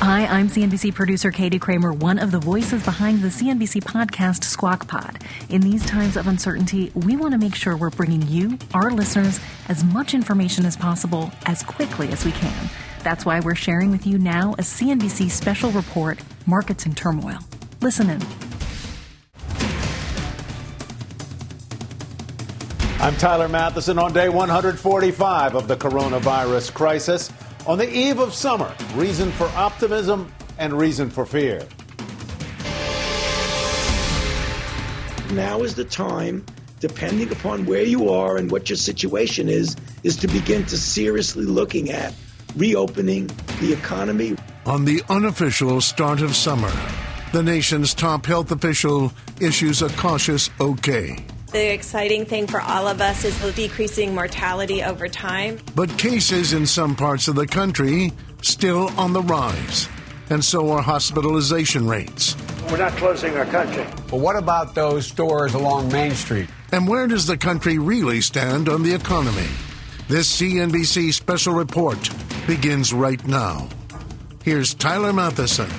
Hi, I'm CNBC producer Katie Kramer, one of the voices behind the CNBC podcast Squawk Pod. In these times of uncertainty, we want to make sure we're bringing you, our listeners, as much information as possible as quickly as we can. That's why we're sharing with you now a CNBC special report, Markets in Turmoil. Listen in. I'm Tyler Mathisen on day 145 of the coronavirus crisis. On the eve of summer, reason for optimism and reason for fear. Now is the time, depending upon where you are and what your situation is to begin to seriously looking at reopening the economy. On the unofficial start of summer, the nation's top health official issues a cautious okay. The exciting thing for all of us is the decreasing mortality over time. But cases in some parts of the country still on the rise, and so are hospitalization rates. We're not closing our country. But what about those stores along Main Street? And where does the country really stand on the economy? This CNBC special report begins right now. Here's Tyler Mathisen.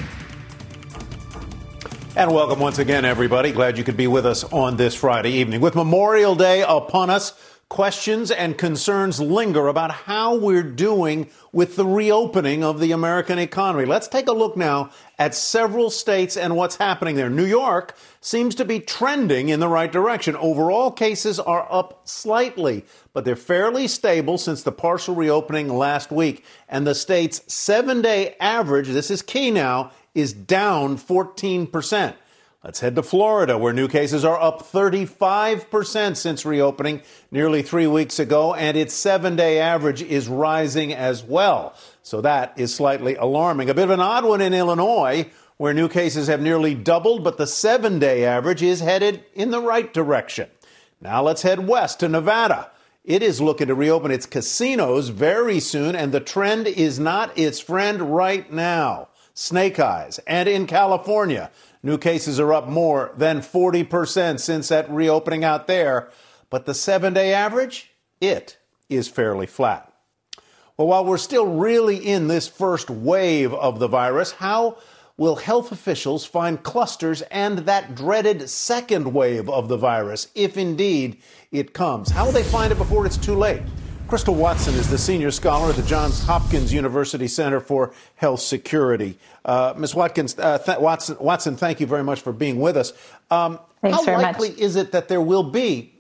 And welcome once again, everybody. Glad you could be with us on this Friday evening. With Memorial Day upon us, questions and concerns linger about how we're doing with the reopening of the American economy. Let's take a look now at several states and what's happening there. New York seems to be trending in the right direction. Overall, cases are up slightly, but they're fairly stable since the partial reopening last week. And the state's 7-day average, this is key now, is down 14%. Let's head to Florida, where new cases are up 35% since reopening nearly 3 weeks ago, and its 7-day average is rising as well. So that is slightly alarming. A bit of an odd one in Illinois, where new cases have nearly doubled, but the 7-day average is headed in the right direction. Now let's head west to Nevada. It is looking to reopen its casinos very soon, and the trend is not its friend right now. Snake Eyes. And in California, new cases are up more than 40% since that reopening out there. But the 7-day average, it is fairly flat. Well, while we're still really in this first wave of the virus, how will health officials find clusters and that dreaded second wave of the virus, if indeed it comes? How will they find it before it's too late? Crystal Watson is the senior scholar at the Johns Hopkins University Center for Health Security. Ms. Watson, thank you very much for being with us. Thanks very much. How likely is it that there will be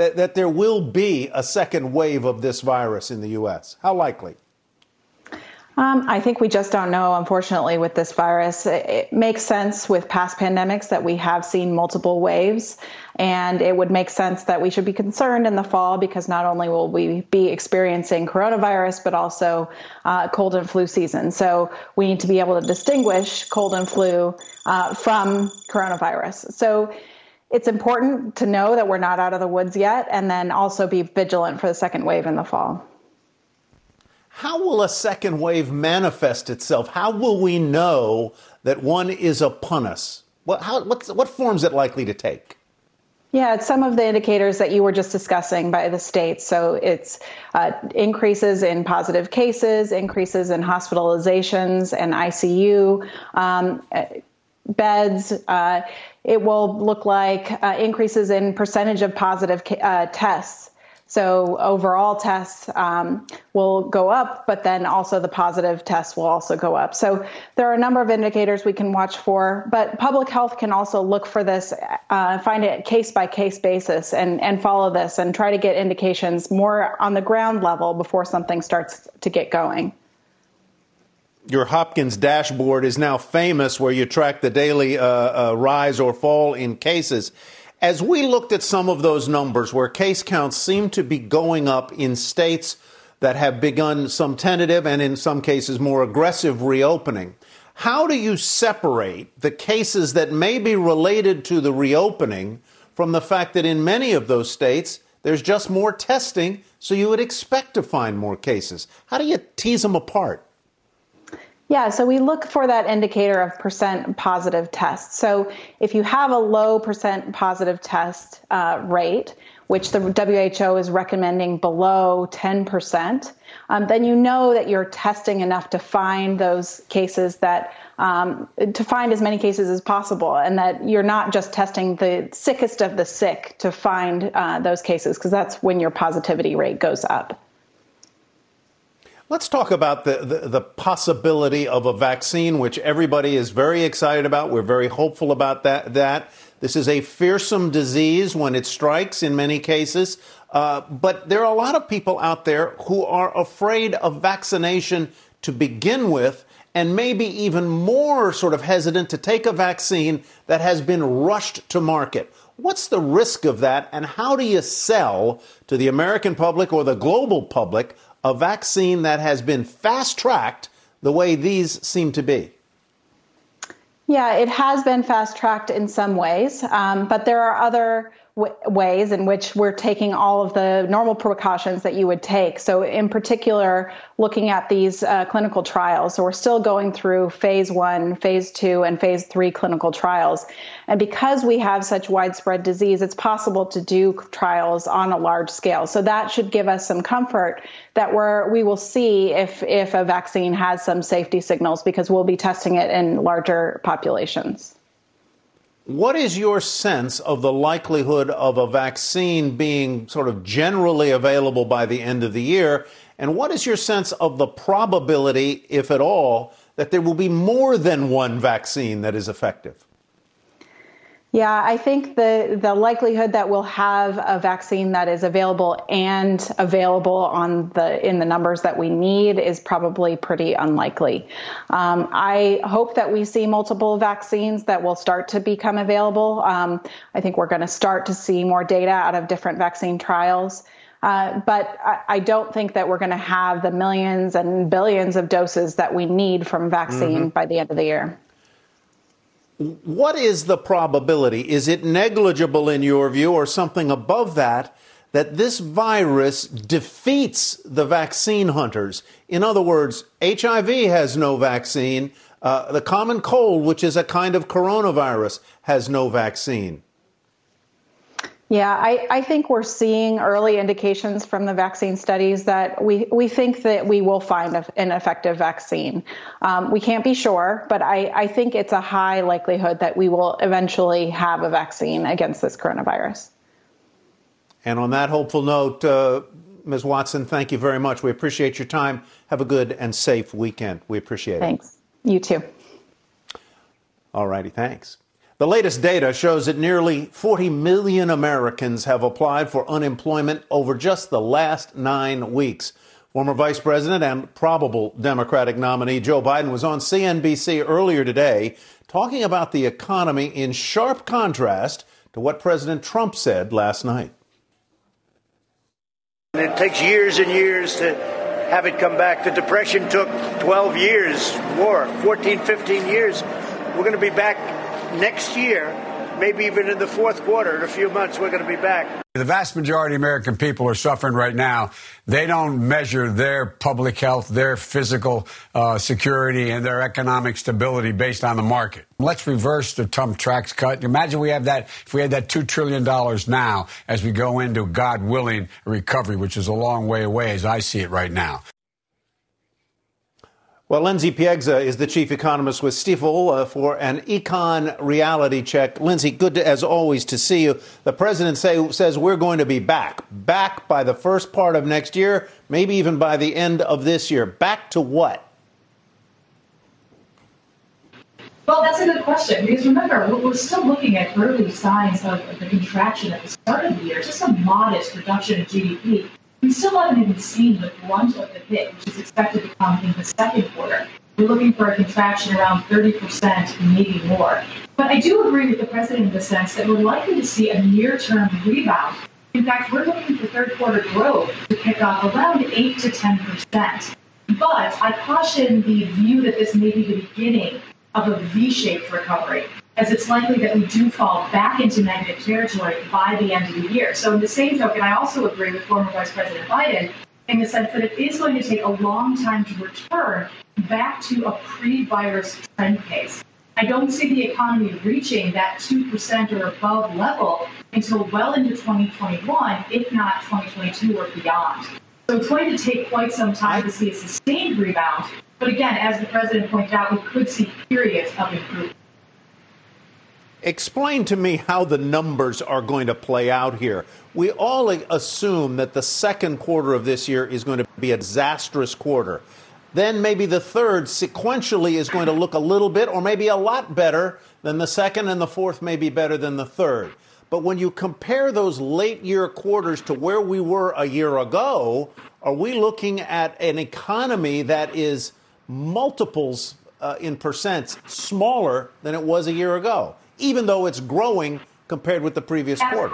a second wave of this virus in the U.S.? How likely? I think we just don't know, unfortunately, with this virus. It makes sense with past pandemics that we have seen multiple waves, and it would make sense that we should be concerned in the fall because not only will we be experiencing coronavirus, but also cold and flu season. So we need to be able to distinguish cold and flu from coronavirus. So it's important to know that we're not out of the woods yet, and then also be vigilant for the second wave in the fall. How will a second wave manifest itself? How will we know that one is upon us? What form is it likely to take? Yeah, it's some of the indicators that you were just discussing by the states. So it's increases in positive cases, increases in hospitalizations and ICU beds. It will look like increases in percentage of positive tests. So overall tests will go up, but then also the positive tests will also go up. So there are a number of indicators we can watch for, but public health can also look for this, find it case-by-case basis and follow this and try to get indications more on the ground level before something starts to get going. Your Hopkins dashboard is now famous where you track the daily rise or fall in cases. As we looked at some of those numbers where case counts seem to be going up in states that have begun some tentative and in some cases more aggressive reopening, how do you separate the cases that may be related to the reopening from the fact that in many of those states there's just more testing, so you would expect to find more cases? How do you tease them apart? Yeah, so we look for that indicator of percent positive tests. So if you have a low percent positive test rate, which the WHO is recommending below 10%, then you know that you're testing enough to find those cases that to find as many cases as possible, and that you're not just testing the sickest of the sick to find those cases, because that's when your positivity rate goes up. Let's talk about the possibility of a vaccine, which everybody is very excited about. We're very hopeful about that. This is a fearsome disease when it strikes in many cases. But there are a lot of people out there who are afraid of vaccination to begin with, and maybe even more sort of hesitant to take a vaccine that has been rushed to market. What's the risk of that, and how do you sell to the American public or the global public a vaccine that has been fast-tracked the way these seem to be? Yeah, it has been fast-tracked in some ways, but there are other ways in which we're taking all of the normal precautions that you would take. So in particular, looking at these clinical trials. So we're still going through phase 1, phase 2, and phase 3 clinical trials. And because we have such widespread disease, it's possible to do trials on a large scale. So that should give us some comfort that we will see if a vaccine has some safety signals, because we'll be testing it in larger populations. What is your sense of the likelihood of a vaccine being sort of generally available by the end of the year? And what is your sense of the probability, if at all, that there will be more than one vaccine that is effective? Yeah, I think the likelihood that we'll have a vaccine that is available and available in the numbers that we need is probably pretty unlikely. I hope that we see multiple vaccines that will start to become available. I think we're going to start to see more data out of different vaccine trials. But I don't think that we're going to have the millions and billions of doses that we need from vaccine by the end of the year. What is the probability? Is it negligible in your view, or something above that, that this virus defeats the vaccine hunters? In other words, HIV has no vaccine. The common cold, which is a kind of coronavirus, has no vaccine. Yeah, I think we're seeing early indications from the vaccine studies that we think that we will find an effective vaccine. We can't be sure, but I think it's a high likelihood that we will eventually have a vaccine against this coronavirus. And on that hopeful note, Ms. Watson, thank you very much. We appreciate your time. Have a good and safe weekend. We appreciate it. Thanks. You too. All righty, thanks. The latest data shows that nearly 40 million Americans have applied for unemployment over just the last 9 weeks. Former Vice President and probable Democratic nominee Joe Biden was on CNBC earlier today talking about the economy in sharp contrast to what President Trump said last night. It takes years and years to have it come back. The Depression took 12 years, more, 14, 15 years. We're going to be back next year, maybe even in the fourth quarter. In a few months, we're going to be back. The vast majority of American people are suffering right now. They don't measure their public health, their physical security, and their economic stability based on the market. Let's reverse the Trump tax cut. Imagine if we had that $2 trillion now as we go into, God willing, recovery, which is a long way away as I see it right now. Well, Lindsay Piegza is the chief economist with Stifel for an Econ Reality Check. Lindsay, good as always to see you. The president says we're going to be back by the first part of next year, maybe even by the end of this year. Back to what? Well, that's a good question, because remember, we're still looking at early signs of the contraction at the start of the year, just a modest reduction in GDP. We still haven't even seen the brunt of the hit, which is expected to come in the second quarter. We're looking for a contraction around 30%, maybe more. But I do agree with the president in the sense that we're likely to see a near-term rebound. In fact, we're looking for third quarter growth to pick up around 8 to 10%. But I caution the view that this may be the beginning of a V-shaped recovery, as it's likely that we do fall back into negative territory by the end of the year. So in the same token, I also agree with former Vice President Biden in the sense that it is going to take a long time to return back to a pre-virus trend pace. I don't see the economy reaching that 2% or above level until well into 2021, if not 2022 or beyond. So it's going to take quite some time to see a sustained rebound. But again, as the president pointed out, we could see periods of improvement. Explain to me how the numbers are going to play out here. We all assume that the second quarter of this year is going to be a disastrous quarter. Then maybe the third sequentially is going to look a little bit or maybe a lot better than the second, and the fourth may be better than the third. But when you compare those late year quarters to where we were a year ago, are we looking at an economy that is multiples in percents smaller than it was a year ago, even though it's growing compared with the previous quarter?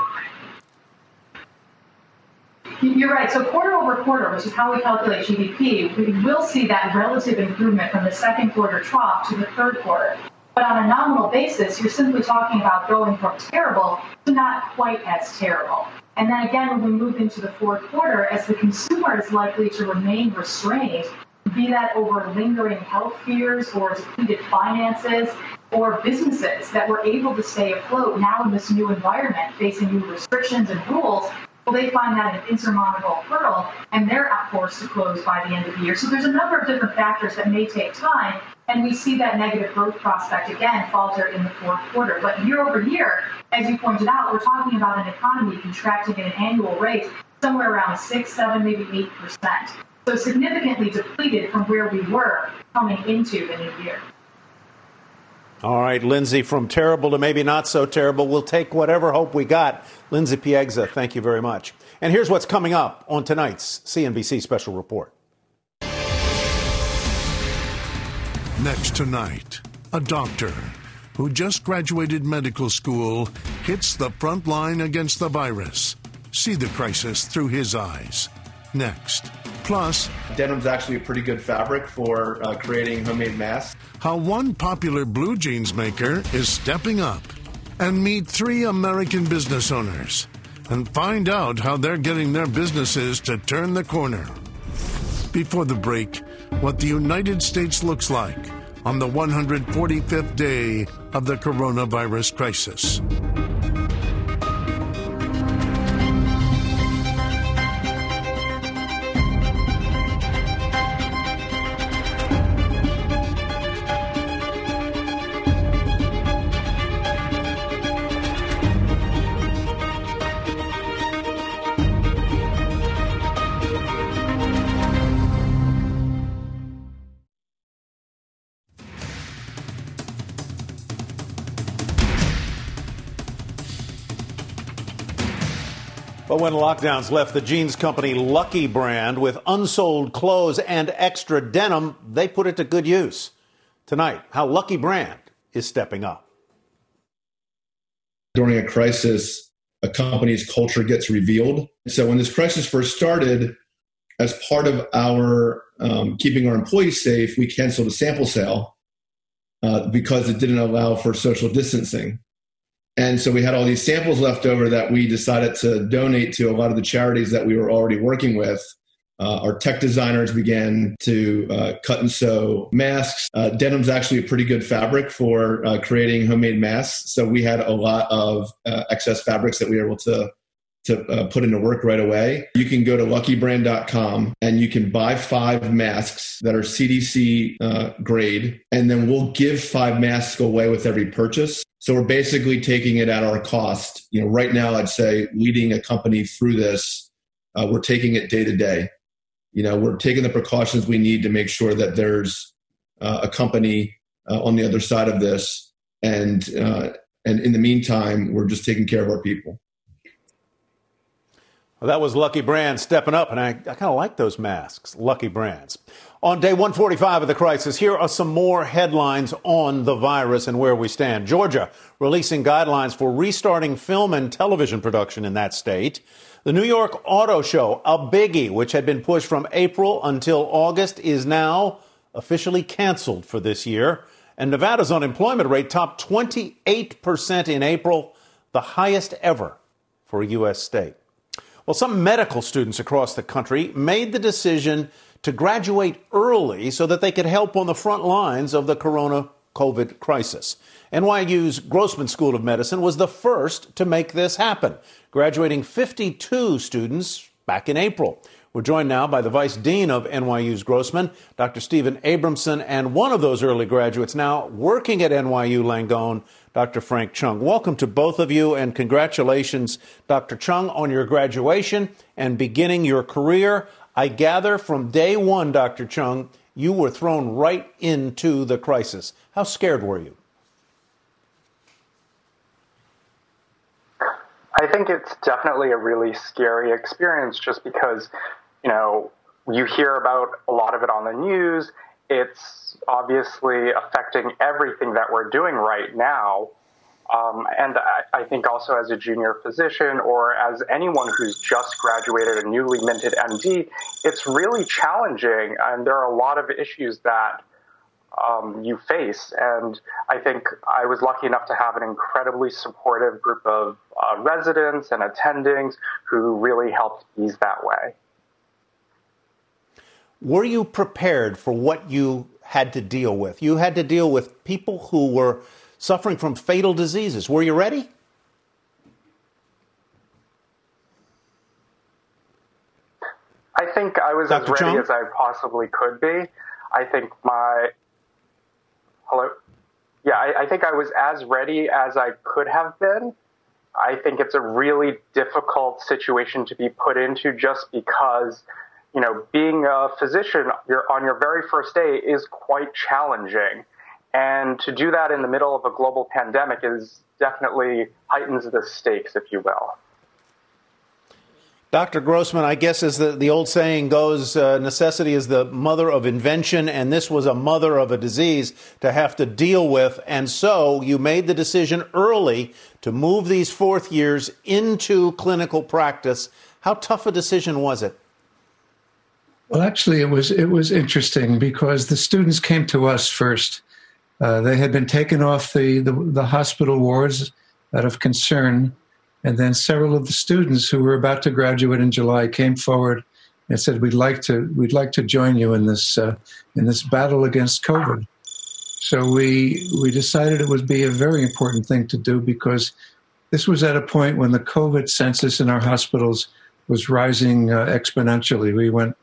You're right. So quarter over quarter, which is how we calculate GDP, we will see that relative improvement from the second quarter trough to the third quarter. But on a nominal basis, you're simply talking about going from terrible to not quite as terrible. And then again, when we move into the fourth quarter, as the consumer is likely to remain restrained, be that over lingering health fears or depleted finances or businesses that were able to stay afloat now in this new environment, facing new restrictions and rules, well, they find that an insurmountable hurdle, and they're forced to close by the end of the year. So there's a number of different factors that may take time, and we see that negative growth prospect again falter in the fourth quarter. But year over year, as you pointed out, we're talking about an economy contracting at an annual rate somewhere around 6, 7, maybe 8%. So significantly depleted from where we were coming into the new year. All right, Lindsay, from terrible to maybe not so terrible, we'll take whatever hope we got. Lindsay Piegza, thank you very much. And here's what's coming up on tonight's CNBC Special Report. Next tonight, a doctor who just graduated medical school hits the front line against the virus. See the crisis through his eyes. Next. Plus, denim's actually a pretty good fabric for creating homemade masks. How one popular blue jeans maker is stepping up. And meet 3 American business owners and find out how they're getting their businesses to turn the corner. Before the break, what the United States looks like on the 145th day of the coronavirus crisis. But when lockdowns left the jeans company Lucky Brand with unsold clothes and extra denim, they put it to good use. Tonight, how Lucky Brand is stepping up. During a crisis, a company's culture gets revealed. So when this crisis first started, as part of our keeping our employees safe, we canceled a sample sale because it didn't allow for social distancing. And so we had all these samples left over that we decided to donate to a lot of the charities that we were already working with. Our tech designers began to cut and sew masks. Denim's actually a pretty good fabric for creating homemade masks. So we had a lot of excess fabrics that we were able to put into work right away. You can go to luckybrand.com and you can buy 5 masks that are CDC grade, and then we'll give 5 masks away with every purchase. So we're basically taking it at our cost. You know, right now, I'd say leading a company through this, we're taking it day to day. You know, we're taking the precautions we need to make sure that there's a company on the other side of this. And in the meantime, we're just taking care of our people. Well, that was Lucky Brand stepping up, and I kind of like those masks, Lucky Brands. On day 145 of the crisis, here are some more headlines on the virus and where we stand. Georgia releasing guidelines for restarting film and television production in that state. The New York Auto Show, a biggie, which had been pushed from April until August, is now officially canceled for this year. And Nevada's unemployment rate topped 28% in April, the highest ever for a U.S. state. Well, some medical students across the country made the decision to graduate early so that they could help on the front lines of the COVID crisis. NYU's Grossman School of Medicine was the first to make this happen, graduating 52 students back in April. We're joined now by the Vice Dean of NYU's Grossman, Dr. Steven Abramson, and one of those early graduates now working at NYU Langone, Dr. Frank Chung. Welcome to both of you, and congratulations, Dr. Chung, on your graduation and beginning your career. I gather from day one, Dr. Chung, you were thrown right into the crisis. How scared were you? I think it's definitely a really scary experience just because, you hear about a lot of it on the news. It's obviously affecting everything that we're doing right now. And I think also as a junior physician or as anyone who's just graduated a newly minted MD, it's really challenging. And there are a lot of issues that you face. And I think I was lucky enough to have an incredibly supportive group of residents and attendings who really helped ease that way. Were you prepared for what you had to deal with? You had to deal with people who were suffering from fatal diseases. Were you ready? I think I was Dr. as ready Chung? as I possibly could be. I think Hello? Yeah, I think I was as ready as I could have been. I think it's a really difficult situation to be put into just because, being a physician on your very first day is quite challenging. And to do that in the middle of a global pandemic is definitely heightens the stakes, if you will. Dr. Grossman, I guess as the old saying goes, necessity is the mother of invention, and this was a mother of a disease to have to deal with. And so you made the decision early to move these fourth years into clinical practice. How tough a decision was it? Well, actually, it was interesting because the students came to us first. They had been taken off the hospital wards out of concern. And then several of the students who were about to graduate in July came forward and said, "We'd like to join you in this battle against COVID." So we decided it would be a very important thing to do because this was at a point when the COVID census in our hospitals was rising exponentially. We went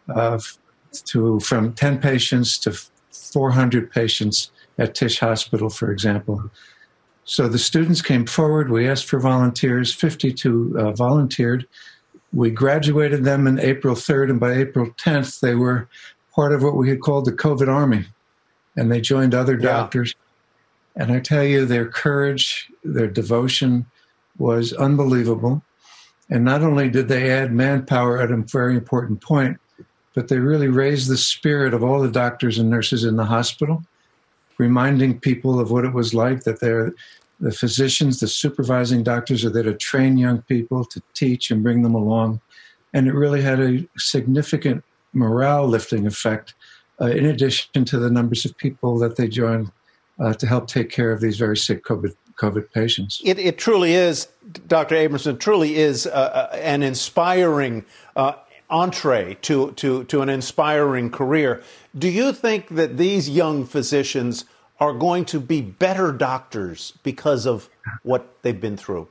from 10 patients to 400 patients at Tisch Hospital, for example. So the students came forward. We asked for volunteers. 52 volunteered. We graduated them on April 3rd, and by April 10th, they were part of what we had called the COVID Army, and they joined other doctors. And I tell you, their courage, their devotion was unbelievable. And not only did they add manpower at a very important point, but they really raised the spirit of all the doctors and nurses in the hospital, reminding people of what it was like, that the physicians, the supervising doctors are there to train young people, to teach and bring them along. And it really had a significant morale-lifting effect, in addition to the numbers of people that they joined to help take care of these very sick COVID patients. It truly is, Dr. Abramson, truly is an inspiring entree to an inspiring career. Do you think that these young physicians are going to be better doctors because of what they've been through?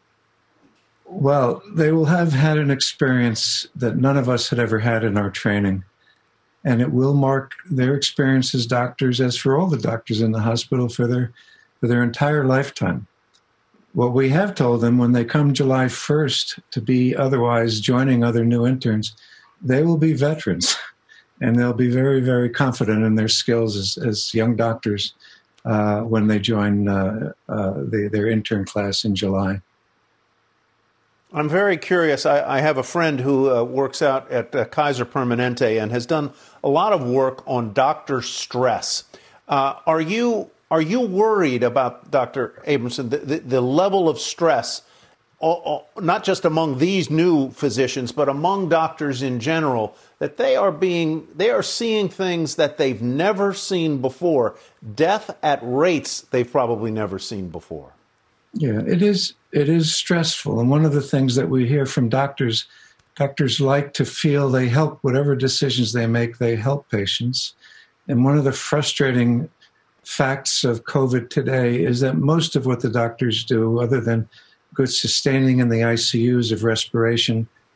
Well, they will have had an experience that none of us had ever had in our training. And it will mark their experience as doctors, as for all the doctors in the hospital, for their entire lifetime. What we have told them when they come July 1st to be otherwise joining other new interns, they will be veterans. And they'll be very, very confident in their skills as young doctors when they join their intern class in July. I'm very curious. I have a friend who works out at Kaiser Permanente and has done a lot of work on doctor stress. Are you worried about, Dr. Abramson, the level of stress, not just among these new physicians, but among doctors in general, that they are seeing things that they've never seen before, death at rates they've probably never seen before? Yeah, it is stressful. And one of the things that we hear from doctors like to feel they help, whatever decisions they make, they help patients. And one of the frustrating facts of COVID today is that most of what the doctors do, other than good sustaining in the ICUs of respiration,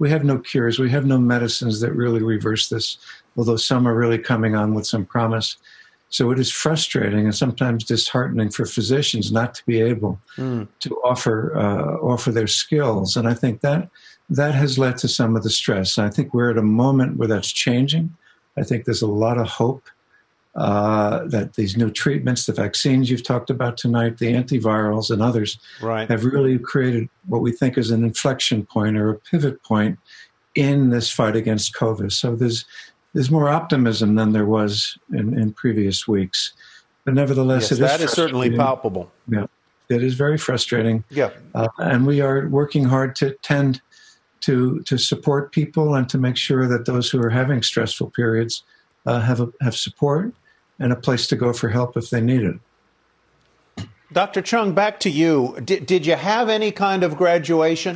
we have no cures. We have no medicines that really reverse this, although some are really coming on with some promise. So it is frustrating and sometimes disheartening for physicians not to be able to offer their skills. And I think that has led to some of the stress. And I think we're at a moment where that's changing. I think there's a lot of hope that these new treatments, the vaccines you've talked about tonight, the antivirals and others, have really created what we think is an inflection point or a pivot point in this fight against COVID. So there's more optimism than there was in previous weeks. But nevertheless, that is certainly palpable. Yeah, it is very frustrating. Yeah. And we are working hard to tend to support people and to make sure that those who are having stressful periods have support and a place to go for help if they need it. Dr. Chung, back to you. Did you have any kind of graduation?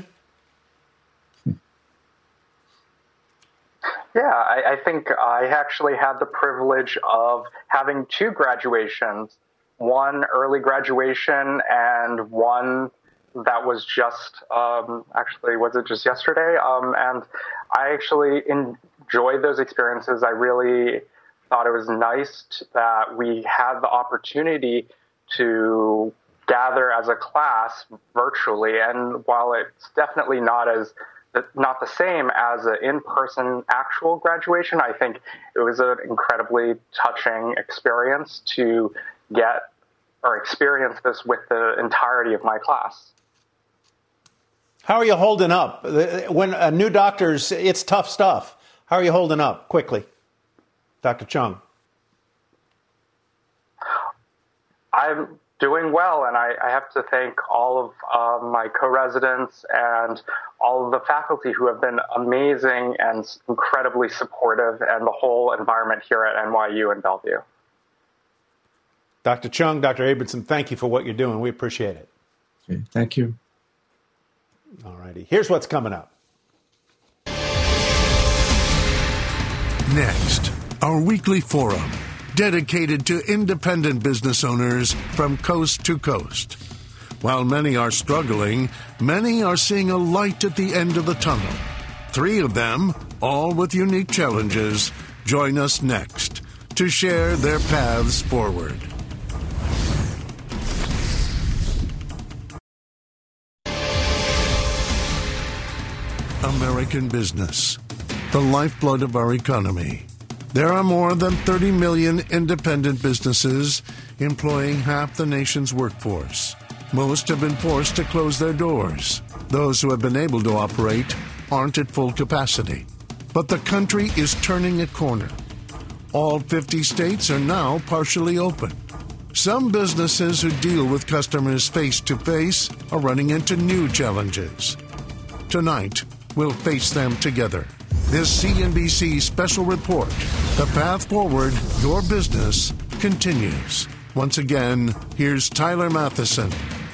Yeah, I think I actually had the privilege of having two graduations, one early graduation and one that was just, was it just yesterday? And I actually enjoyed those experiences. I really thought it was nice that we had the opportunity to gather as a class virtually. And while it's definitely not the same as an in-person actual graduation, I think it was an incredibly touching experience to get or experience this with the entirety of my class. How are you holding up? When new doctors, it's tough stuff. How are you holding up quickly, Dr. Chung? I'm doing well, and I have to thank all of my co-residents and all of the faculty who have been amazing and incredibly supportive, and the whole environment here at NYU and Bellevue. Dr. Chung, Dr. Abramson, thank you for what you're doing. We appreciate it. Okay, thank you. All righty. Here's what's coming up. Next, our weekly forum dedicated to independent business owners from coast to coast. While many are struggling, many are seeing a light at the end of the tunnel. 3 of them, all with unique challenges, join us next to share their paths forward. American business, the lifeblood of our economy. There are more than 30 million independent businesses employing half the nation's workforce. Most have been forced to close their doors. Those who have been able to operate aren't at full capacity. But the country is turning a corner. All 50 states are now partially open. Some businesses who deal with customers face-to-face are running into new challenges. Tonight, we'll face them together. This CNBC special report, The Path Forward, Your Business, continues. Once again, here's Tyler Matheson.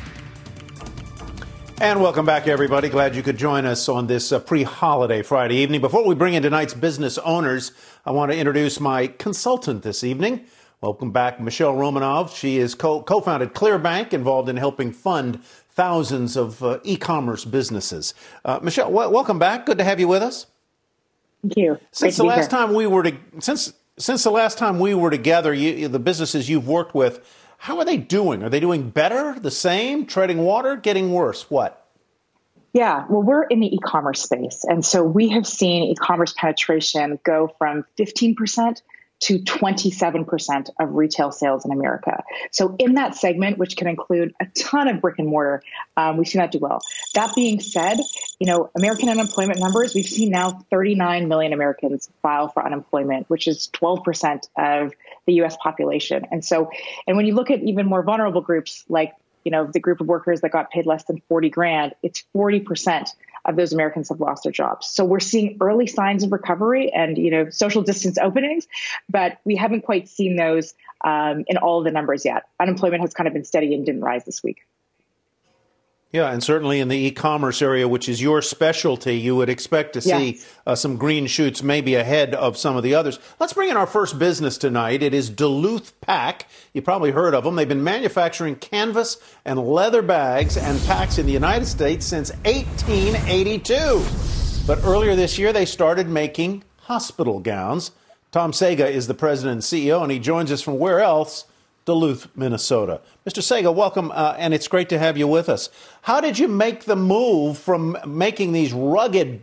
And welcome back, everybody. Glad you could join us on this pre-holiday Friday evening. Before we bring in tonight's business owners, I want to introduce my consultant this evening. Welcome back, Michelle Romanov. She is co-founded ClearBank, involved in helping fund thousands of e-commerce businesses. Michelle, welcome back. Good to have you with us. Thank you. Since the last time we were together, the businesses you've worked with, how are they doing? Are they doing better, the same, treading water, getting worse? What? Yeah, well, we're in the e-commerce space. And so we have seen e-commerce penetration go from 15% to 27% of retail sales in America. So in that segment, which can include a ton of brick and mortar, we've seen that do well. That being said, American unemployment numbers, we've seen now 39 million Americans file for unemployment, which is 12% of the U.S. population. And when you look at even more vulnerable groups, like, the group of workers that got paid less than $40,000, it's 40% of those Americans have lost their jobs. So we're seeing early signs of recovery and, social distance openings, but we haven't quite seen those in all of the numbers yet. Unemployment has kind of been steady and didn't rise this week. Yeah, and certainly in the e-commerce area, which is your specialty, you would expect to see some green shoots maybe ahead of some of the others. Let's bring in our first business tonight. It is Duluth Pack. You probably heard of them. They've been manufacturing canvas and leather bags and packs in the United States since 1882. But earlier this year, they started making hospital gowns. Tom Sega is the president and CEO, and he joins us from where else? Duluth, Minnesota. Mr. Sega, welcome, and it's great to have you with us. How did you make the move from making these rugged,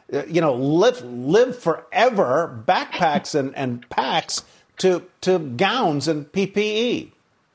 live forever backpacks and packs to gowns and PPE?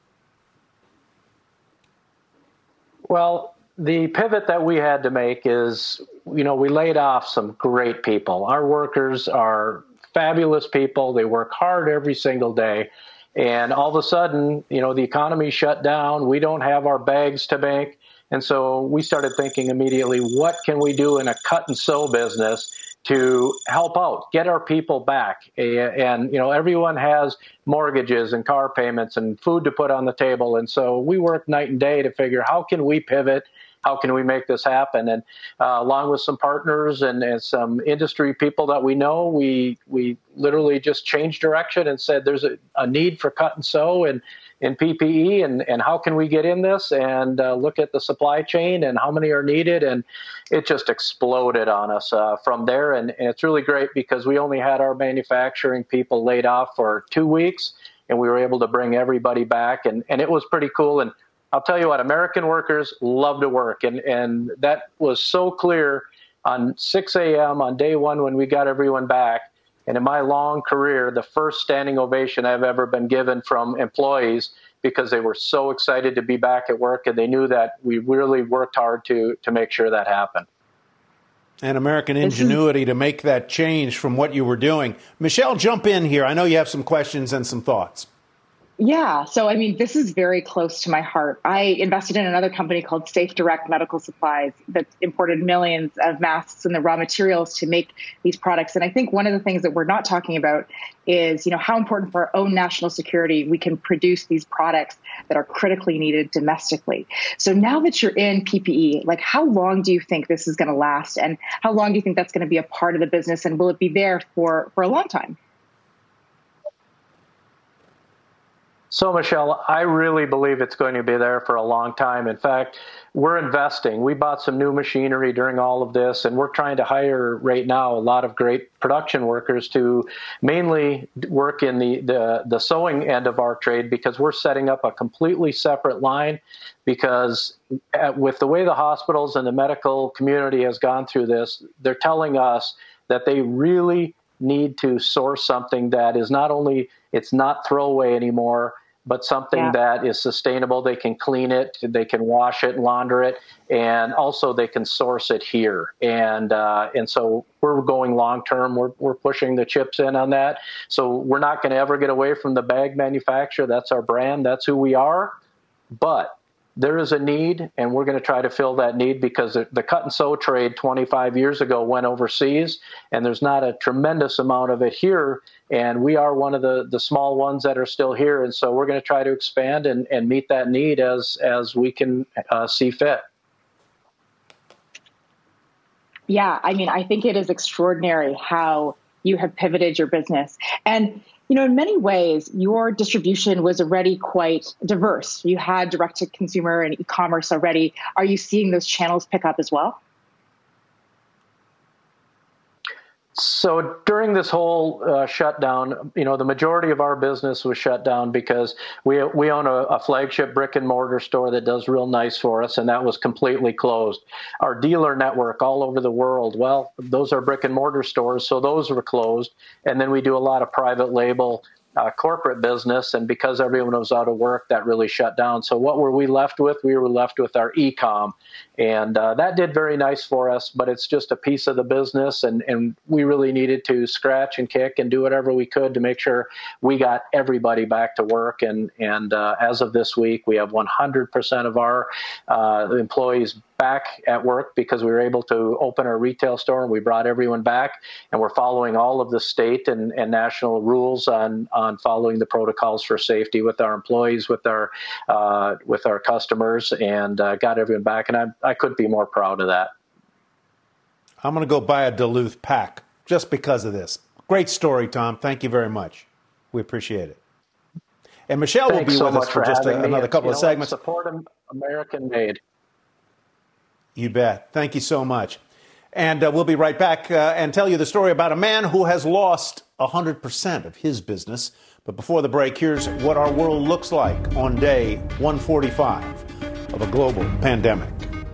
Well, the pivot that we had to make is, we laid off some great people. Our workers are fabulous people. They work hard every single day. And all of a sudden, the economy shut down. We don't have our bags to make. And so we started thinking immediately, what can we do in a cut and sew business to help out, get our people back? And everyone has mortgages and car payments and food to put on the table. And so we worked night and day to figure, how can we pivot? How can we make this happen? And along with some partners and some industry people that we know, we literally just changed direction and said there's a need for cut and sew and PPE, and how can we get in this and look at the supply chain and how many are needed. And it just exploded on us from there. And it's really great because we only had our manufacturing people laid off for 2 weeks, and we were able to bring everybody back. And it was pretty cool. And I'll tell you what, American workers love to work. And that was so clear on 6 a.m. on day one when we got everyone back. And in my long career, the first standing ovation I've ever been given from employees, because they were so excited to be back at work, and they knew that we really worked hard to make sure that happened. And American ingenuity to make that change from what you were doing. Michelle, jump in here. I know you have some questions and some thoughts. Yeah. So, this is very close to my heart. I invested in another company called Safe Direct Medical Supplies that imported millions of masks and the raw materials to make these products. And I think one of the things that we're not talking about is, how important for our own national security we can produce these products that are critically needed domestically. So now that you're in PPE, how long do you think this is going to last? And how long do you think that's going to be a part of the business? And will it be there for a long time? So, Michelle, I really believe it's going to be there for a long time. In fact, we're investing. We bought some new machinery during all of this, and we're trying to hire right now a lot of great production workers to mainly work in the sewing end of our trade, because we're setting up a completely separate line. Because with the way the hospitals and the medical community has gone through this, they're telling us that they really need to source something that is it's not throwaway anymore, but something that is sustainable. They can clean it, they can wash it, launder it, and also they can source it here. And so we're going long term. We're pushing the chips in on that. So we're not going to ever get away from the bag manufacturer. That's our brand. That's who we are. But there is a need, and we're going to try to fill that need, because the cut and sew trade 25 years ago went overseas, and there's not a tremendous amount of it here. And we are one of the small ones that are still here. And so we're going to try to expand and meet that need as we can see fit. Yeah, I think it is extraordinary how you have pivoted your business. And in many ways, your distribution was already quite diverse. You had direct-to-consumer and e-commerce already. Are you seeing those channels pick up as well? So during this whole shutdown, the majority of our business was shut down because we own a flagship brick and mortar store that does real nice for us, and that was completely closed. Our dealer network all over the world, well, those are brick and mortar stores, so those were closed. And then we do a lot of private label corporate business, and because everyone was out of work, that really shut down. So what were we left with? We were left with our e-com, and that did very nice for us, but it's just a piece of the business, and we really needed to scratch and kick and do whatever we could to make sure we got everybody back to work. And as of this week, we have 100% of our employees back at work, because we were able to open our retail store and we brought everyone back, and we're following all of the state and national rules on following the protocols for safety with our employees, with our customers, and got everyone back. And I couldn't be more proud of that. I'm going to go buy a Duluth pack just because of this. Great story, Tom. Thank you very much. We appreciate it. And Michelle will be with us for just another couple of segments. Support American made. You bet. Thank you so much. And we'll be right back and tell you the story about a man who has lost 100% of his business. But before the break, here's what our world looks like on day 145 of a global pandemic.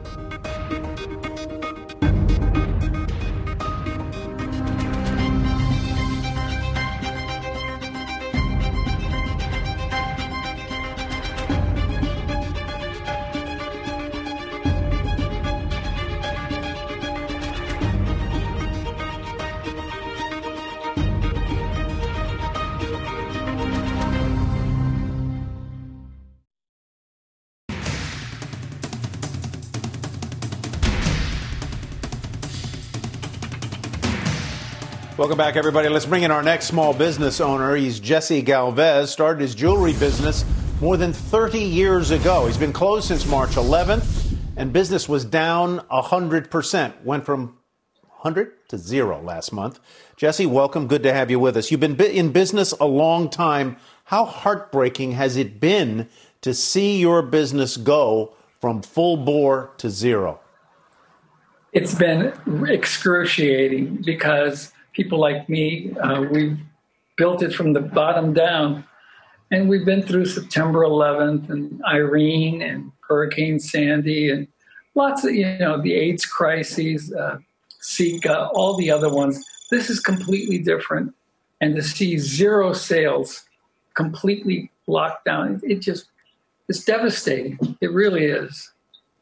Welcome back, everybody. Let's bring in our next small business owner. He's Jesse Galvez, started his jewelry business more than 30 years ago. He's been closed since March 11th, and business was down 100%. Went from 100 to 0 last month. Jesse, welcome. Good to have you with us. You've been in business a long time. How heartbreaking has it been to see your business go from full bore to 0? It's been excruciating because people like me, we've built it from the bottom down, and we've been through September 11th and Irene and Hurricane Sandy and lots of, the AIDS crises, Zika, all the other ones. This is completely different. And to see 0 sales, completely locked down, it's devastating. It really is.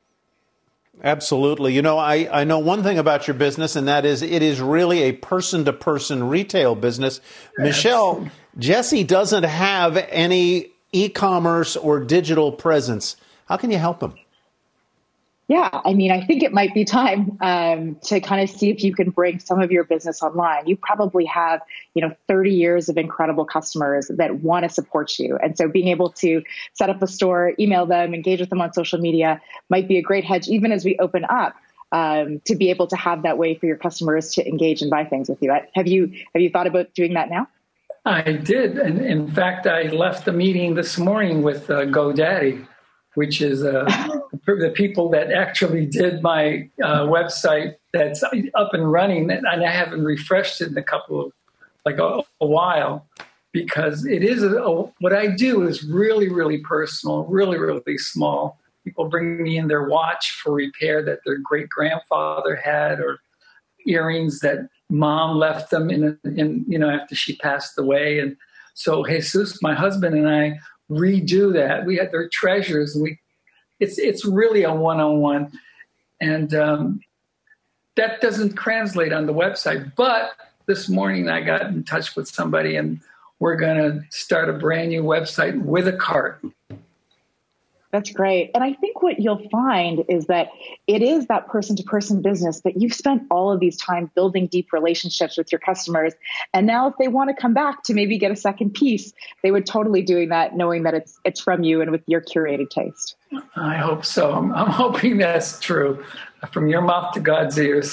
Absolutely. I know one thing about your business, and that is it is really a person-to-person retail business. Michelle, Jesse doesn't have any e-commerce or digital presence. How can you help him? Yeah, I think it might be time to kind of see if you can bring some of your business online. You probably have, 30 years of incredible customers that want to support you. And so being able to set up a store, email them, engage with them on social media might be a great hedge, even as we open up, to be able to have that way for your customers to engage and buy things with you. Have you thought about doing that now? I did. And in fact, I left the meeting this morning with GoDaddy, which is the people that actually did my website that's up and running. And I haven't refreshed it in a while, because it is what I do is really, really personal, really, really small. People bring me in their watch for repair that their great grandfather had, or earrings that mom left them in after she passed away. And so Jesus, my husband, and I redo that. We had their treasures. It's really a one-on-one, and that doesn't translate on the website. But this morning I got in touch with somebody, and we're going to start a brand new website with a cart. That's great. And I think what you'll find is that it is that person-to-person business, but you've spent all of these time building deep relationships with your customers. And now if they want to come back to maybe get a second piece, they would totally doing that, knowing that it's from you and with your curated taste. I hope so. I'm hoping that's true. From your mouth to God's ears.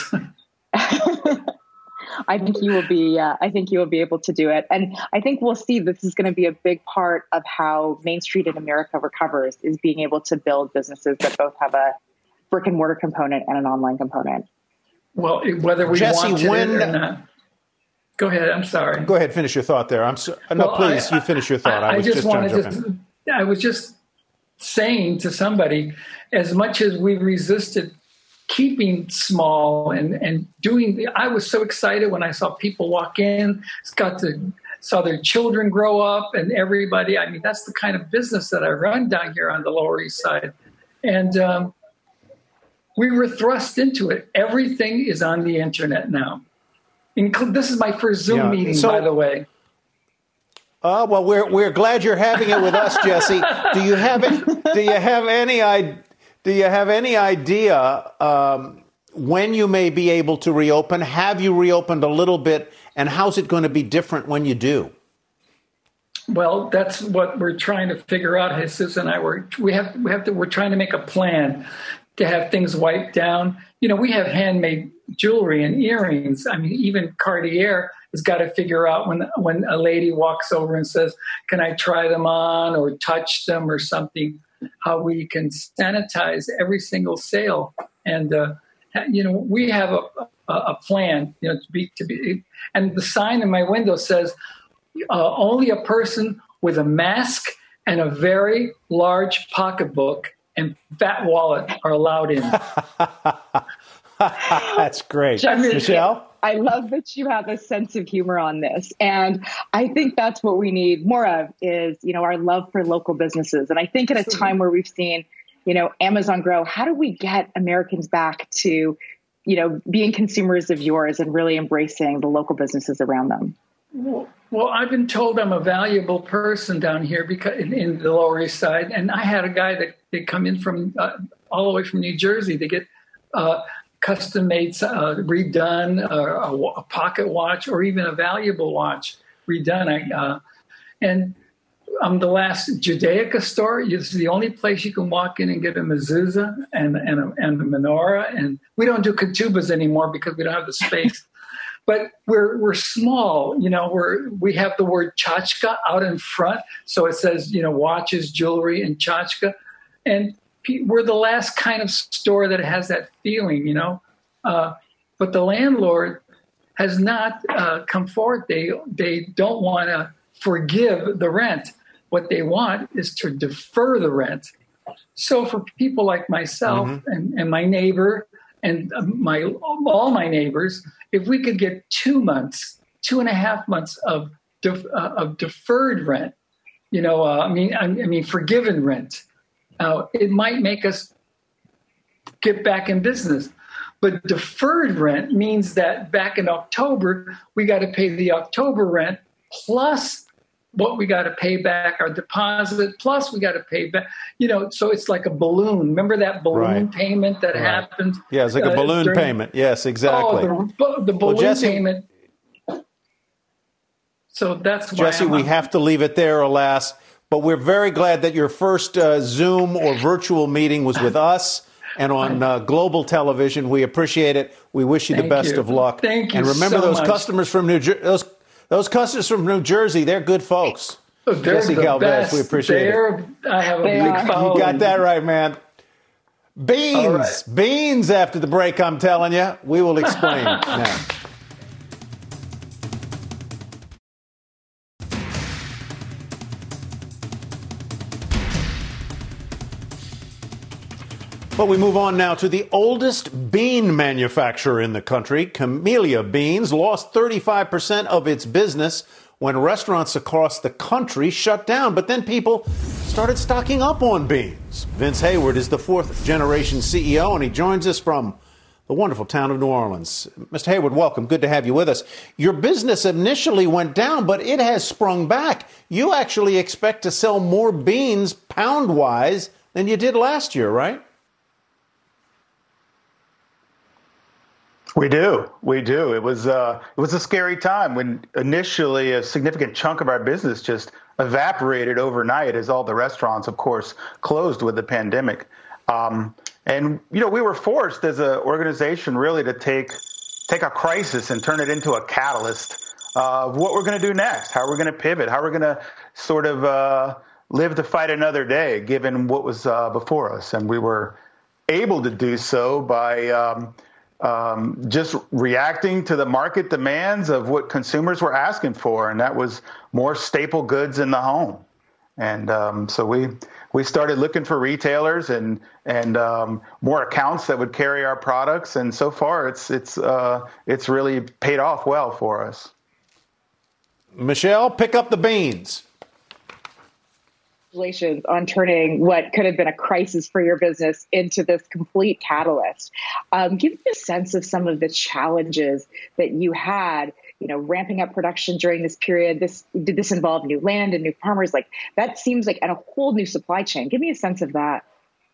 I think you will be. I think you will be able to do it, and I think we'll see. This is going to be a big part of how Main Street in America recovers: is being able to build businesses that both have a brick and mortar component and an online component. Well, whether we Jesse, want it or not. Go ahead. I'm sorry. Go ahead. Finish your thought there. Please. You finish your thought. I was just saying to somebody, as much as we resisted keeping small and doing, I was so excited when I saw people walk in, saw their children grow up and everybody. That's the kind of business that I run down here on the Lower East Side. And we were thrust into it. Everything is on the internet now. This is my first Zoom meeting, by the way. Well, we're glad you're having it with us, Jesse. Do you have any idea when you may be able to reopen? Have you reopened a little bit, and how's it going to be different when you do? Well, that's what we're trying to figure out. Jesus and I we're trying to make a plan to have things wiped down. We have handmade jewelry and earrings. Even Cartier has got to figure out when a lady walks over and says, "Can I try them on or touch them or something?" how we can sanitize every single sale. And, we have a plan, to be. And the sign in my window says, only a person with a mask and a very large pocketbook and fat wallet are allowed in. That's great. Michelle? I love that you have a sense of humor on this. And I think that's what we need more of is, our love for local businesses. And I think at a time where we've seen, Amazon grow, how do we get Americans back to, being consumers of yours and really embracing the local businesses around them? Well, I've been told I'm a valuable person down here because in the Lower East Side. And I had a guy that they come in from all the way from New Jersey to get custom made, redone, a pocket watch, or even a valuable watch redone. And I'm the last Judaica store. It's the only place you can walk in and get a mezuzah and a menorah. And we don't do ketubas anymore because we don't have the space. But we're small. We have the word tchotchke out in front, so it says watches, jewelry, and tchotchke. And we're the last kind of store that has that feeling, but the landlord has not come forward. They don't want to forgive the rent. What they want is to defer the rent. So for people like myself and my neighbor and all my neighbors, if we could get 2 months, 2.5 months of deferred rent, forgiven rent, it might make us get back in business. But deferred rent means that back in October, we got to pay the October rent plus what we got to pay back, our deposit, plus we got to pay back, so it's like a balloon. Remember that balloon payment that happened? Yeah, it's like a balloon payment. Yes, exactly. Oh, the balloon payment. So that's why Jesse, we have to leave it there, alas. But we're very glad that your first Zoom or virtual meeting was with us and on global television. We appreciate it. We wish you the best of luck. Thank you. And remember so those much. Customers from those customers from New Jersey, they're good folks. They're Jesse the Galvez, best. we appreciate it. I have a big following. You got that right, man. Beans after the break, I'm telling you. We will explain now. But we move on now to the oldest bean manufacturer in the country. Camellia Beans lost 35% of its business when restaurants across the country shut down. But then people started stocking up on beans. Vince Hayward is the fourth-generation CEO, and he joins us from the wonderful town of New Orleans. Mr. Hayward, welcome. Good to have you with us. Your business initially went down, but it has sprung back. You actually expect to sell more beans pound-wise than you did last year, right? We do. It was a scary time when initially a significant chunk of our business just evaporated overnight as all the restaurants, of course, closed with the pandemic. And we were forced as an organization really to take a crisis and turn it into a catalyst of what we're going to do next, how we're going to pivot, how we're going to sort of live to fight another day, given what was before us. And we were able to do so by just reacting to the market demands of what consumers were asking for, and that was more staple goods in the home. And so we started looking for retailers and more accounts that would carry our products, and so far it's really paid off well for us. Michelle, pick up the beans. Congratulations on turning what could have been a crisis for your business into this complete catalyst. Give me a sense of some of the challenges that you had, ramping up production during this period. Did this involve new land and new farmers? Like that seems like a whole new supply chain. Give me a sense of that.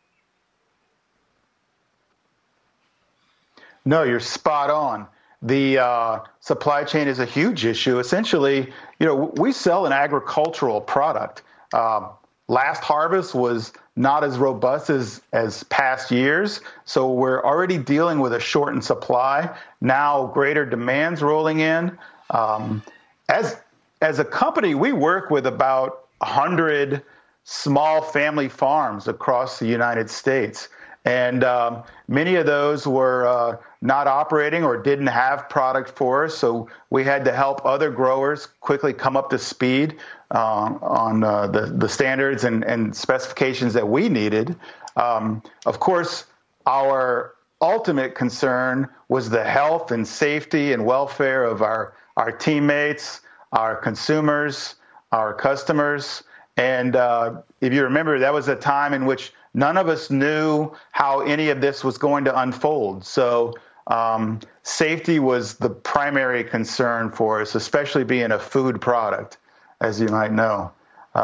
No, you're spot on. The supply chain is a huge issue. Essentially, we sell an agricultural product. Last harvest was not as robust as past years, so we're already dealing with a shortened supply. Now greater demands rolling in. As a company, we work with about 100 small family farms across the United States. And many of those were not operating or didn't have product for us. So we had to help other growers quickly come up to speed on the standards and specifications that we needed. Of course, our ultimate concern was the health and safety and welfare of our teammates, our consumers, our customers. And if you remember, that was a time in which none of us knew how any of this was going to unfold. So safety was the primary concern for us, especially being a food product, as you might know.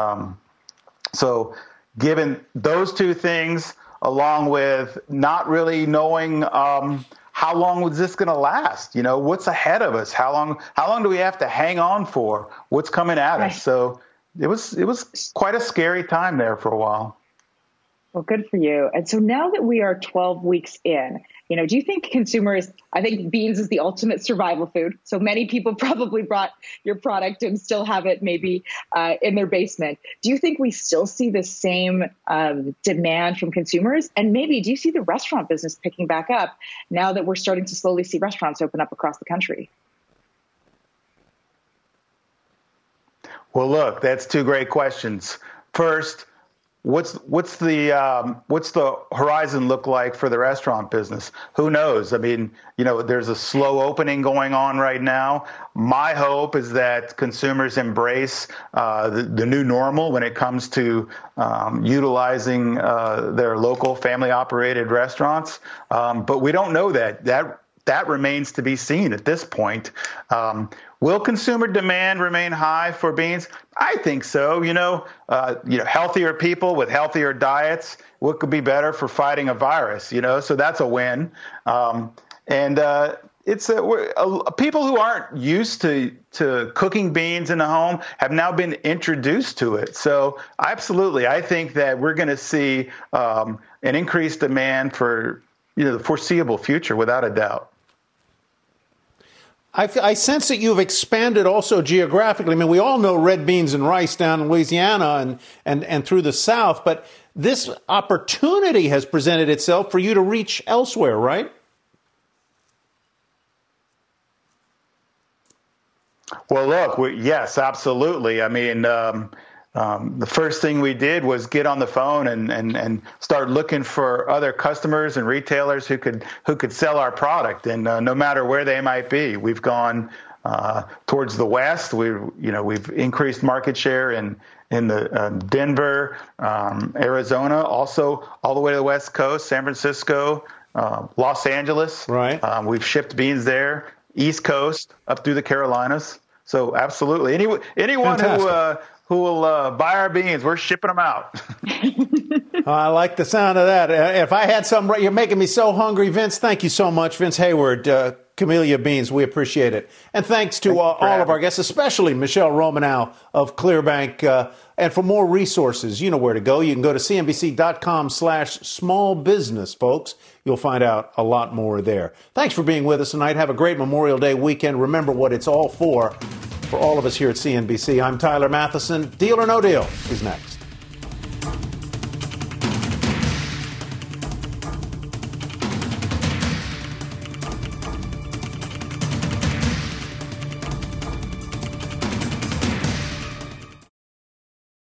So given those two things, along with not really knowing how long was this going to last? You know, what's ahead of us? How long do we have to hang on for? What's coming at us? So it was quite a scary time there for a while. Well, good for you. And so now that we are 12 weeks in, you know, do you think consumers, I think beans is the ultimate survival food. So many people probably brought your product and still have it maybe in their basement. Do you think we still see the same demand from consumers? And maybe do you see the restaurant business picking back up now that we're starting to slowly see restaurants open up across the country? Well, look, that's two great questions. First, what's the horizon look like for the restaurant business? Who knows? I mean, you know, there's a slow opening going on right now. My hope is that consumers embrace the new normal when it comes to utilizing their local family-operated restaurants. But we don't know that. That remains to be seen at this point. Will consumer demand remain high for beans? I think so. You know, healthier people with healthier diets, what could be better for fighting a virus? You know, so that's a win. It's people who aren't used to cooking beans in the home have now been introduced to it. So absolutely, I think that we're going to see an increased demand for the foreseeable future, without a doubt. I sense that you've expanded also geographically. I mean, we all know red beans and rice down in Louisiana and through the South, but this opportunity has presented itself for you to reach elsewhere, right? Well, look, yes, absolutely. I mean, the first thing we did was get on the phone and start looking for other customers and retailers who could sell our product, and no matter where they might be. We've gone towards the west. We've increased market share in the Denver, Arizona, also all the way to the West Coast, San Francisco, Los Angeles. Right. We've shipped beans there, East Coast, up through the Carolinas. So absolutely, anyone who will buy our beans, we're shipping them out. I like the sound of that. If I had some, you're making me so hungry, Vince. Thank you so much, Vince Hayward, Camellia Beans. We appreciate it. And thanks to all of our guests, especially Michelle Romanow of Clearbank. And for more resources, you know where to go. You can go to cnbc.com/small business, folks. You'll find out a lot more there. Thanks for being with us tonight. Have a great Memorial Day weekend. Remember what it's all for all of us here at CNBC. I'm Tyler Mathisen. Deal or No Deal is next.